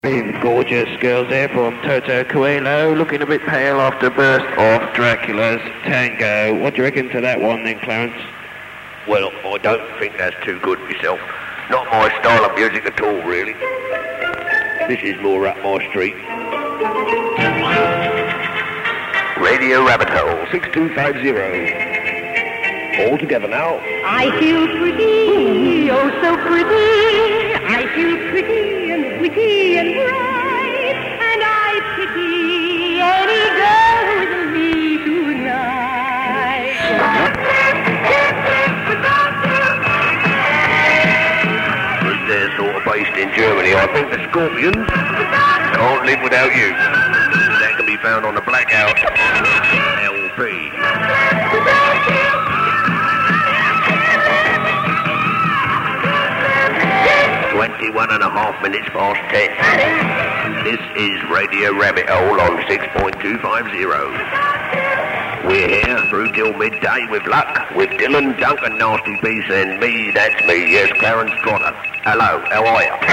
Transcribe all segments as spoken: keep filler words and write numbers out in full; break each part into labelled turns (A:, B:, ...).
A: Gorgeous girls there from Toto Coelho, looking a bit pale after a burst of Dracula's Tango. What do you reckon to that one then, Clarence?
B: Well, I don't think that's too good myself. Not my style of music at all, really. This is more up my street. Radio Rabbit Hole, six two five zero. All together now.
C: I feel pretty, oh so pretty. I feel pretty and witty and bright, and I pity any girl with me tonight.
B: They're sort of based in Germany. I think the Scorpions can't live without you. That can be found on the Blackout L P. Twenty-one and a half minutes past ten. This is Radio Rabbit Hole on six point two five zero. We're here through till midday with luck, with Dylan, Duncan, Nasty Peace, and me, that's me, yes, Clarence Trotter. Hello, how are you?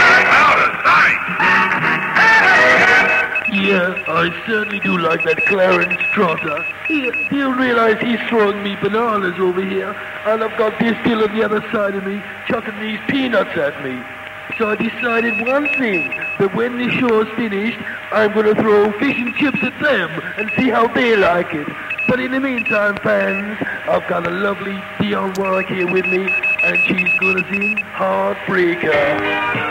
D: Yeah, I certainly do like that Clarence Trotter. He, do you realise he's throwing me bananas over here, and I've got this Dylan on the other side of me, chucking these peanuts at me. So I decided one thing, that when the show's finished, I'm going to throw fish and chips at them and see how they like it. But in the meantime, fans, I've got a lovely Dionne Warwick here with me, and she's going to sing Heartbreaker.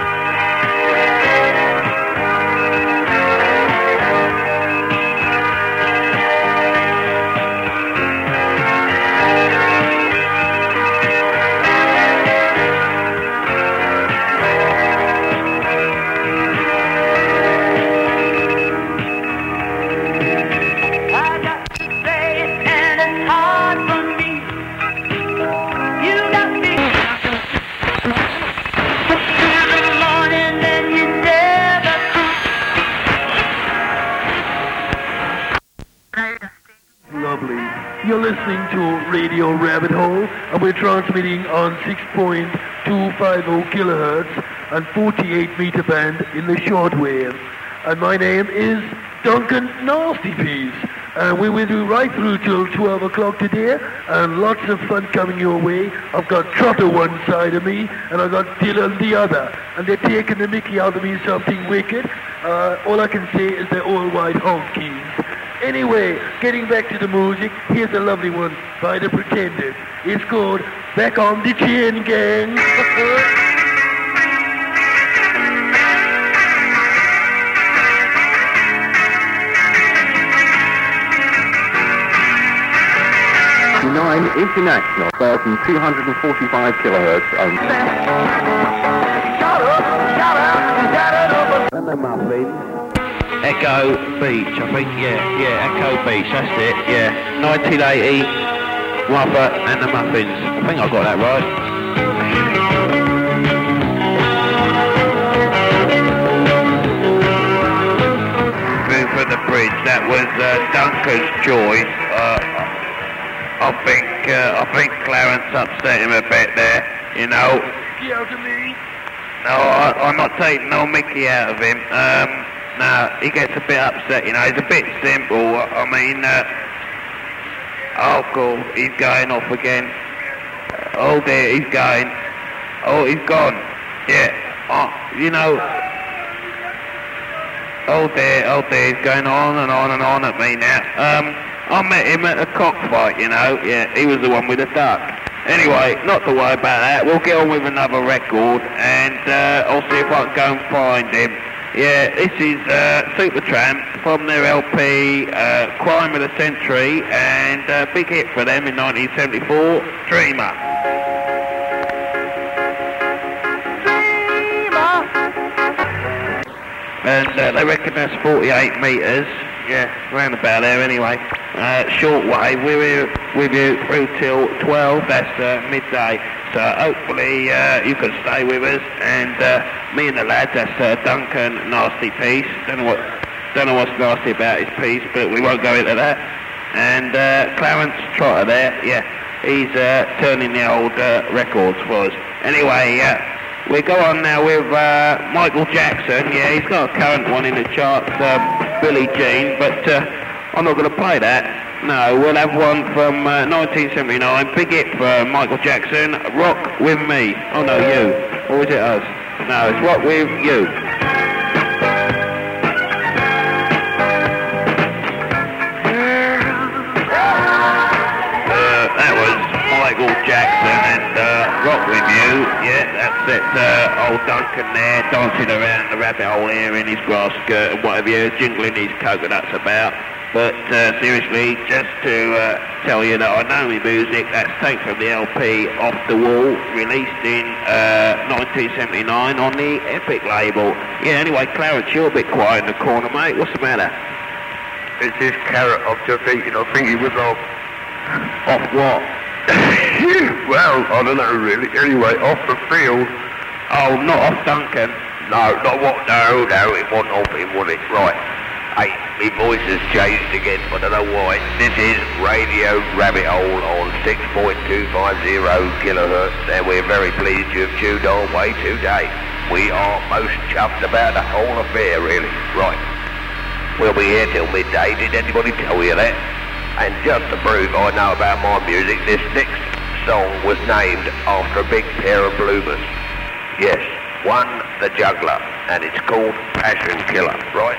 D: You're listening to Radio Rabbit Hole, and we're transmitting on six point two five zero kilohertz and forty-eight meter band in the shortwave. And my name is Duncan Nasty Peace, and we will do right through till twelve o'clock today, and lots of fun coming your way. I've got Trotter one side of me, and I've got Dylan the other, and they're taking the mickey out of me something wicked. Uh, all I can say is they're all white honkies. Anyway, getting back to the music, here's a lovely one by The Pretenders. It's called Back on the Chain Gang.
E: Nine International, one thousand two hundred forty-five kilohertz only.
A: Shut up, shut up, shut up. And the muffins. Echo Beach, I think, yeah, yeah, Echo Beach, that's it, yeah. nineteen eighty, Wuffer and the Muffins. I think I got that right. Through for the bridge, that was uh, Duncan's Joy. Uh, I think, uh, I think Clarence upset him a bit there, you know.
D: Mickey out of me?
A: No, I, I'm not taking no Mickey out of him. Um, No, he gets a bit upset, you know, he's a bit simple. I mean, uh, oh, cool, he's going off again. Oh dear, he's going. Oh, he's gone. Yeah, oh, you know. Oh dear, oh dear, he's going on and on and on at me now. Um, I met him at a cockfight, you know, yeah, he was the one with the duck. Anyway, not to worry about that, we'll get on with another record, and uh, I'll see if I can go and find him. Yeah, this is uh, Supertramp from their L P, uh, Crime of the Century, and a uh, big hit for them in nineteen seventy-four, Dreamer. Dreamer! And uh, they reckon that's forty-eight metres, yeah, round about there anyway. Uh, short wave, we're here with you through till twelve, that's uh, midday. So hopefully uh, you can stay with us, and uh, me and the lads, that's uh, Duncan Nasty Peace. Don't know what, don't know what's nasty about his piece, but we won't go into that. And uh, Clarence Trotter there, yeah, he's uh, turning the old uh, records for us. Anyway, uh, we go on now with uh, Michael Jackson. Yeah, he's got a current one in the charts, uh, Billie Jean, but uh, I'm not going to play that. No, we'll have one from uh, nineteen seventy-nine, big hit for Michael Jackson, Rock With Me. Oh no, you. Or is it us? No, it's Rock With You. Michael Jackson and uh, Rock With You. Yeah, that's it. Uh, old Duncan there dancing around the rabbit hole here in his grass skirt and whatever you jingling his coconuts about. But uh, seriously, just to uh, tell you that I know my music, that's taken from the L P Off the Wall, released in uh, nineteen seventy-nine on the Epic label. Yeah, anyway, Clarence, you're a bit quiet in the corner, mate. What's the matter?
B: It's this carrot I've just eaten. I think he was off.
A: Off what?
B: Well, I don't know really. Anyway, off the field.
A: Oh, not off Duncan.
B: No, not what? No, no, it wasn't off him, was it? Right. Hey, my voice has changed again. I don't know why. This is Radio Rabbit Hole on six point two five zero kilohertz, and we're very pleased you've tuned our way today. We are most chuffed about the whole affair, really. Right. We'll be here till midday. Did anybody tell you that? And just to prove I know about my music, this next song was named after a big pair of bloomers. Yes, one, the juggler, and it's called Passion Killer, right?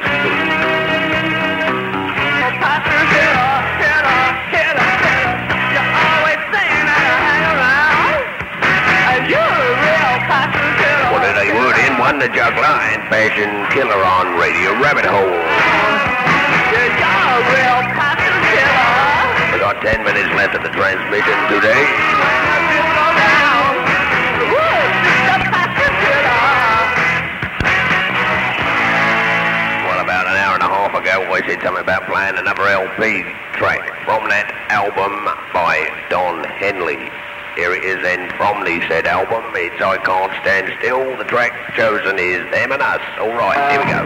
C: Oh, passion killer, killer, killer, killer. You're always saying that I hang around. And you're a real passion killer.
B: Well, then they were in, one, the juggler, and Passion Killer on Radio Rabbit Hole.
C: You're a real passion killer.
B: We got ten minutes left of the transmission today. Well, about an hour and a half ago, we said something about playing another L P track from that album by Don Henley. Here it is then from the said album. It's I Can't Stand Still. The track chosen is Them and Us. All right, here we go.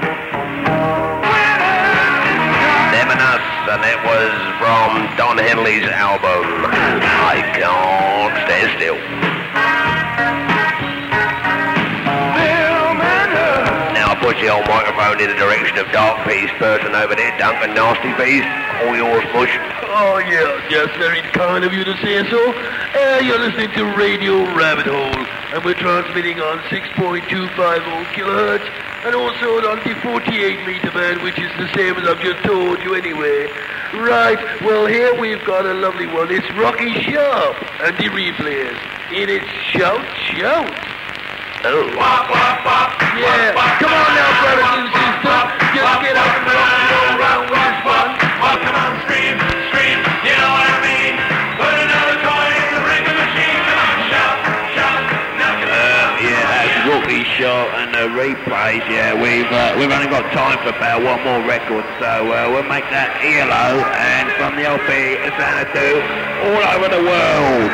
B: Them and Us, and it was from Don Henley's album, I Can't Stand Still. Now I push the old microphone in the direction of Dark Peace person over there, Duncan Nasty Peace. All yours, Bush.
D: Oh, yeah, yes, very kind of you to say so. Uh, you're listening to Radio Rabbit Hole, and we're transmitting on six point two five zero kilohertz, and also on the forty-eight meter band, which is the same as I've just told you anyway. Right, well, here we've got a lovely one. It's Rocky Sharp and the Replayers. In its Shout, Shout.
B: Oh.
D: Wop, wop, wop, yeah, wop, come on now, brothers and sisters. Just get up and rock and roll around with this fun.
F: Oh, come on, scream, scream, you know what I mean? Put another toy in the ring machine. Come on, shout, shout, now come on.
A: Uh, yeah, that's Rocky Sharp and the Replays. Yeah, we've uh, we've only got time for about one more record, so uh, we'll make that E L O and from the L P Xanadu all over the world.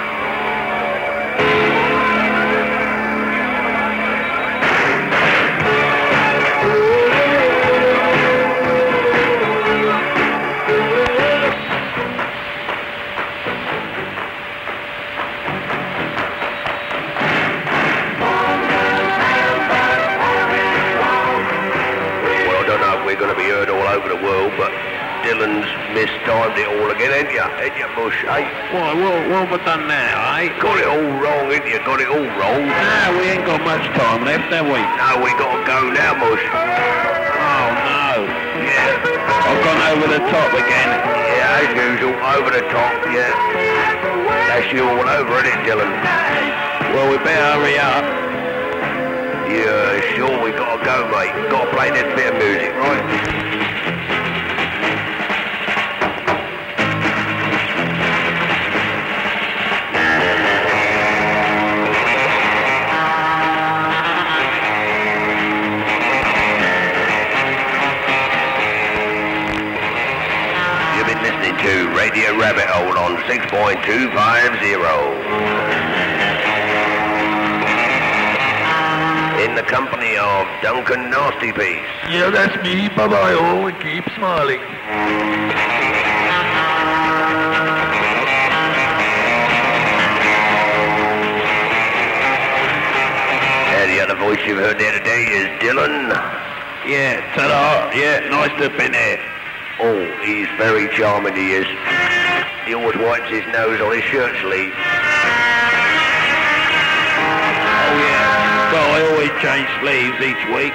B: Dylan's mistimed it all again, ain't ya? Ain't ya, Bush, eh?
A: What, what, what have we done now, eh?
B: Got it all wrong, ain't ya? Got it all wrong.
A: No, we ain't got much time left, have we?
B: No, we gotta go now, Bush.
A: Oh, no.
B: Yeah.
A: I've gone over the top again.
B: Yeah, as usual, over the top, yeah. That's you all over, isn't it, Dylan?
A: Well, we better hurry up.
B: Yeah, sure, we gotta go, mate. Gotta play this bit of music, right? Radio Rabbit Hole on six point two five zero. In the company of Duncan Nasty Peace.
D: Yeah, that's me. Bye-bye all, and keep smiling.
B: you've heard the other day is Dylan.
A: Yeah, ta-da. Yeah, nice to have been here.
B: Oh, he's very charming, he is. He always wipes his nose on his shirt sleeve.
A: Oh, yeah. Well, I always change sleeves each week.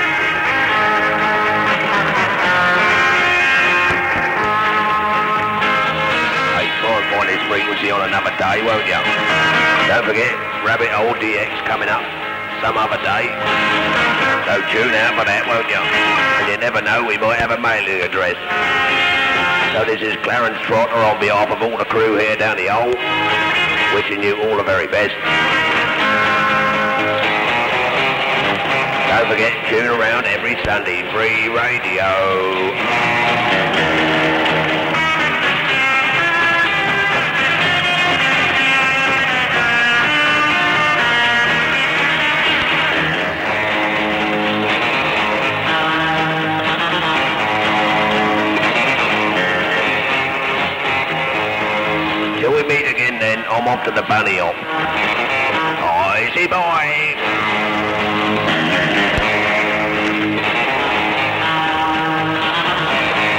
B: Hey, try and find his frequency on another day, won't you? Don't forget, Rabbit Hole D X coming up some other day. So tune out for that, won't you? And you never know, we might have a mailing address. So this is Clarence Trotter on behalf of all the crew here down the hole, wishing you all the very best. Don't forget, tune around every Sunday, free radio. Till we meet again then, I'm off to the bunny hop. Easy boy.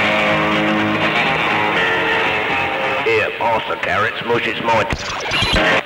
B: Here, pass the carrots, mush, it's mine.